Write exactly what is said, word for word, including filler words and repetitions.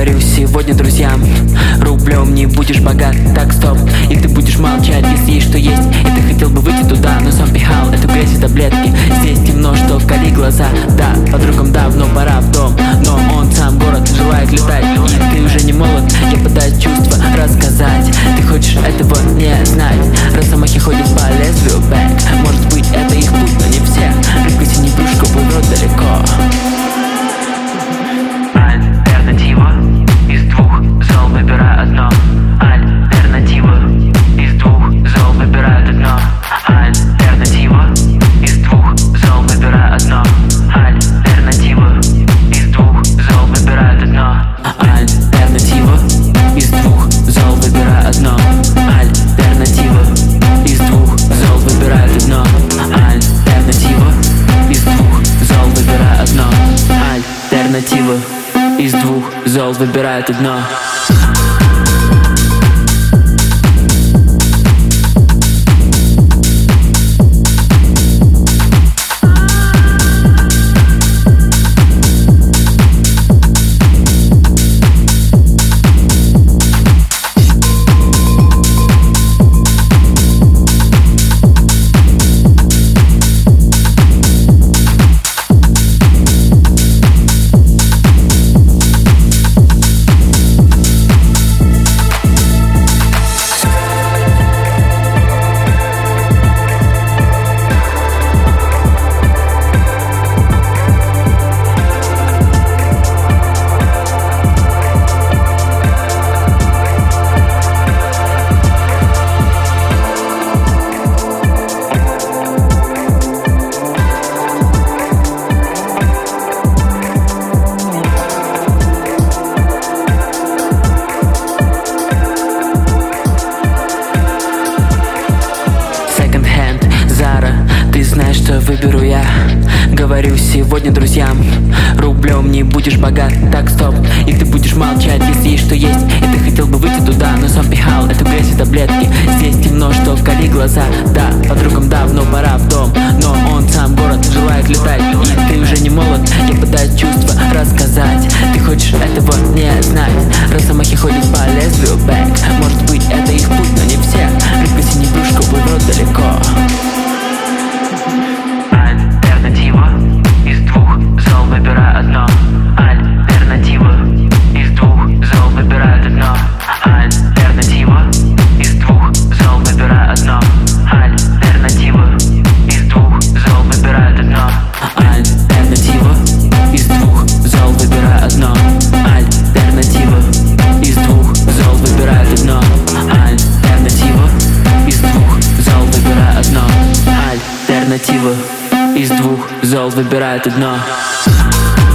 Говорю сегодня друзьям: рублем не будешь богат, так стоп. И ты будешь молчать, если есть что есть. И ты хотел бы выйти туда, но сам пихал эту грязь и таблетки. Здесь темно, что вкали глаза. Да, подругам давно пора в дом, но он сам город желает летать. И ты уже не молод, я пытаюсь чувства рассказать. Ты хочешь этого не знать. Росомахи ходят по лезвию, бэк. Может быть это их путь, но не все. Рыбка синебрюшка плывет далеко. Альтернатива из двух зол, выбирай одно. Альтернатива из двух зол, выбирай одно. Альтернатива из двух зол, выбирай одно. Альтернатива из двух зол, выбирай одно. Альтернатива из двух зол, выбирай одно. Альтернатива из двух зол, выбирай одно. Альтернатива из двух зол, выбирай одно. Альтернатива из двух зол выбирает одно. Выберу я, говорю сегодня друзьям: рублем не будешь богат, так стоп. И ты будешь молчать, если есть что есть. И ты хотел бы выйти туда, но сам пихал эту грязь и таблетки. Здесь темно, что вкали глаза. Да, подругам давно пора в дом, но он сам город желает летать. И ты уже не молод, я пытаюсь чувства рассказать. Ты хочешь этого не знать. Росомахи ходят по лезвию, бэк. Может быть это их путь, но не все. Рыбка синебрюшка плывет далеко. Альтернатива из двух зол, выбирай одно. Альтернатива из двух зол, выбирай одно. Альтернатива из двух зол, выбирай одно. Альтернатива из двух зол, выбирай одно. Альтернатива из двух зол, выбирай одно. Альтернатива из двух зол, выбирай одно. Альтернатива из двух зол, выбирай одно. Альтернатива из двух зол выбирает одно.